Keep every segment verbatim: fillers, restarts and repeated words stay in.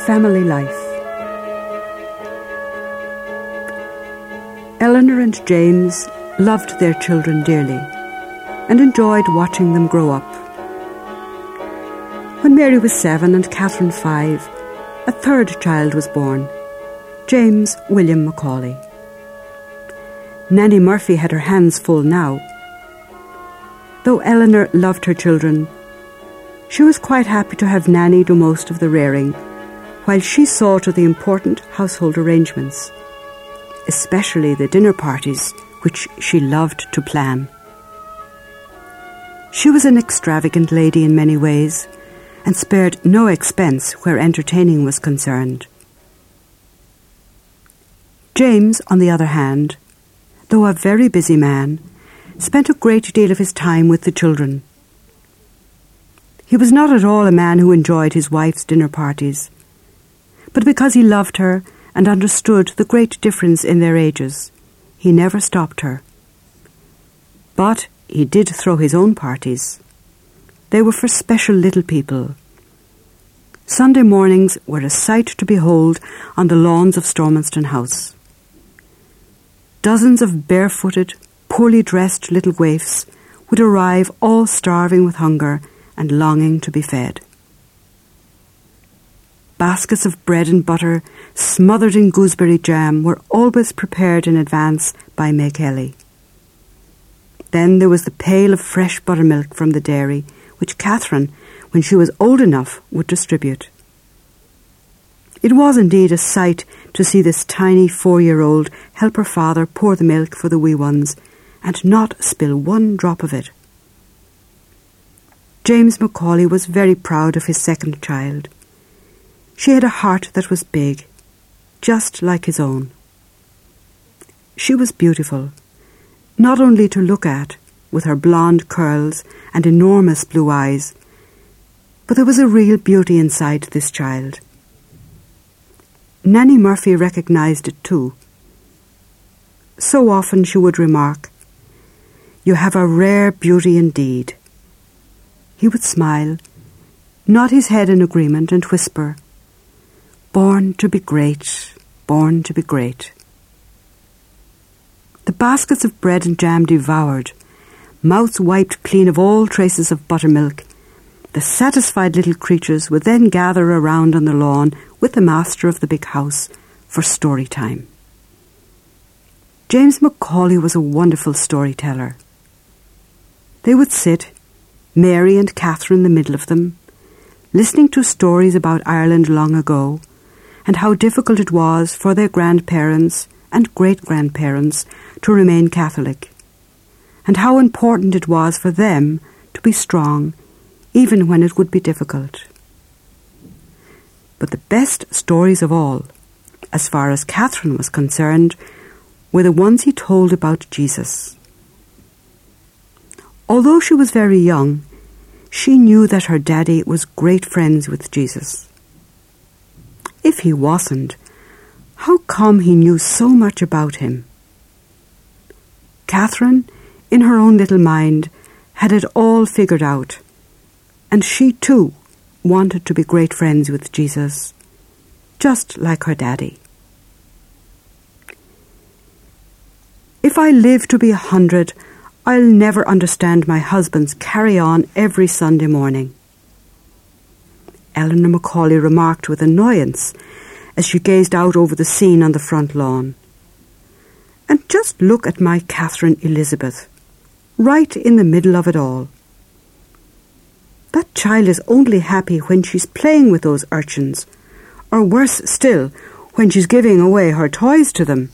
Family life. Eleanor and James loved their children dearly and enjoyed watching them grow up. When Mary was seven and Catherine five, a third child was born, James William Macaulay. Nanny Murphy had her hands full now. Though Eleanor loved her children, she was quite happy to have Nanny do most of the rearing, while she saw to the important household arrangements, especially the dinner parties, which she loved to plan. She was an extravagant lady in many ways, and spared no expense where entertaining was concerned. James, on the other hand, though a very busy man, spent a great deal of his time with the children. He was not at all a man who enjoyed his wife's dinner parties, but because he loved her and understood the great difference in their ages, he never stopped her. But he did throw his own parties. They were for special little people. Sunday mornings were a sight to behold on the lawns of Stormanston House. Dozens of barefooted, poorly dressed little waifs would arrive all starving with hunger and longing to be fed. Baskets of bread and butter smothered in gooseberry jam were always prepared in advance by May Kelly. Then there was the pail of fresh buttermilk from the dairy, which Catherine, when she was old enough, would distribute. It was indeed a sight to see this tiny four-year-old help her father pour the milk for the wee ones and not spill one drop of it. James Macaulay was very proud of his second child. She had a heart that was big, just like his own. She was beautiful, not only to look at, with her blonde curls and enormous blue eyes, but there was a real beauty inside this child. Nanny Murphy recognised it too. So often she would remark, "You have a rare beauty indeed." He would smile, nod his head in agreement and whisper, "Born to be great, born to be great." The baskets of bread and jam devoured, mouths wiped clean of all traces of buttermilk, the satisfied little creatures would then gather around on the lawn with the master of the big house for story time. James Macaulay was a wonderful storyteller. They would sit, Mary and Catherine in the middle of them, listening to stories about Ireland long ago, and how difficult it was for their grandparents and great-grandparents to remain Catholic, and how important it was for them to be strong even when it would be difficult. But the best stories of all, as far as Catherine was concerned, were the ones he told about Jesus. Although she was very young, she knew that her daddy was great friends with Jesus. If he wasn't, how come he knew so much about him? Catherine, in her own little mind, had it all figured out, and she too wanted to be great friends with Jesus, just like her daddy. "If I live to be a hundred, I'll never understand my husband's carry-on every Sunday morning," Eleanor Macaulay remarked with annoyance as she gazed out over the scene on the front lawn. "And just look at my Catherine Elizabeth, right in the middle of it all. That child is only happy when she's playing with those urchins, or worse still, when she's giving away her toys to them."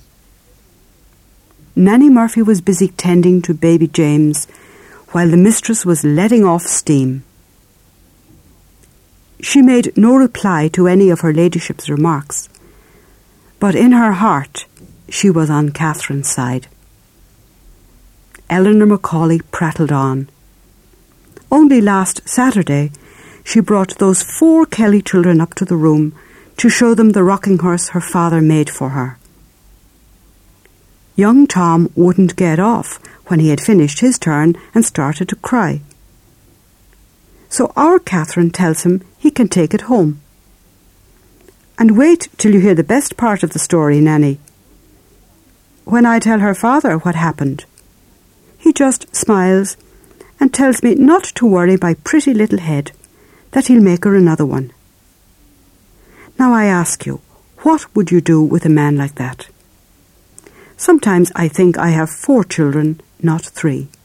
Nanny Murphy was busy tending to baby James, while the mistress was letting off steam. She made no reply to any of her ladyship's remarks, but in her heart she was on Catherine's side. Eleanor Macaulay prattled on. Only last Saturday she brought those four Kelly children up to the room to show them the rocking horse her father made for her. Young Tom wouldn't get off when he had finished his turn and started to cry. So our Catherine tells him he can take it home. And wait till you hear the best part of the story, Nanny. When I tell her father what happened, he just smiles and tells me not to worry my pretty little head, that he'll make her another one. Now I ask you, what would you do with a man like that? Sometimes I think I have four children, not three.